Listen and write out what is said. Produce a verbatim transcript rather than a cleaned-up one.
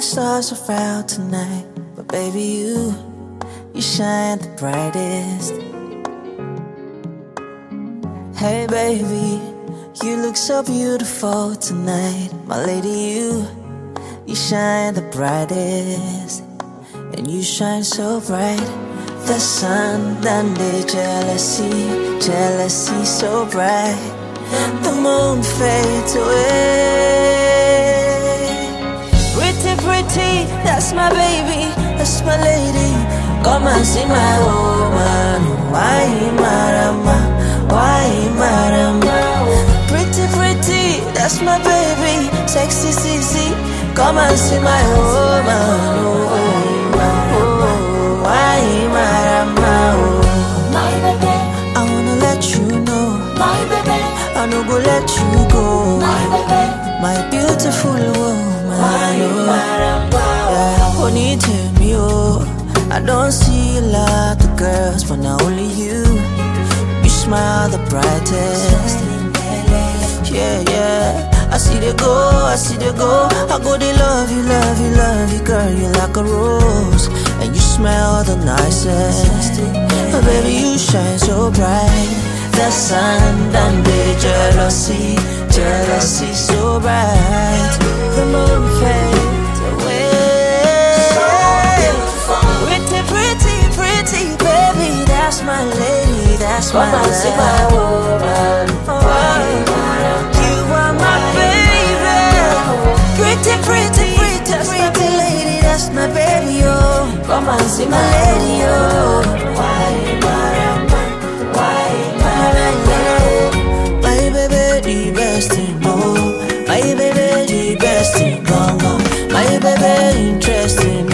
stars are out tonight, but baby you, you shine the brightest. Hey baby, you look so beautiful tonight. My lady, you, you shine the brightest. And you shine so bright. The sun done the jealousy, jealousy so bright. The moon fades away. Pretty, pretty, that's my baby, that's my lady. Come and see my woman. Why marama, why marama. Pretty, pretty, that's my baby, sexy, sexy. Come and see my woman. Oh, why marama. My baby, I wanna let you know, my baby, I no go let you go. my baby, My beautiful woman. why marama. Yeah, only tell me, oh, I don't see a lot of girls, but now only you. You smile the brightest. Yeah, yeah. I see the go, I see the go. I go, they love you, love you, love you, girl. You're like a rose, and you smell the nicest. But baby, you shine so bright. The sun done the jealousy, jealousy so bright. The moon fades away. Pretty, pretty, pretty, baby, that's my lady, that's my Come and see my love. woman. Oh, you are my baby. Pretty, pretty, pretty, pretty lady, that's my baby, oh. Come and see My my lady, oh. why marama, why marama. My baby, the best thing, oh. My baby, the best thing, oh. My baby, interesting,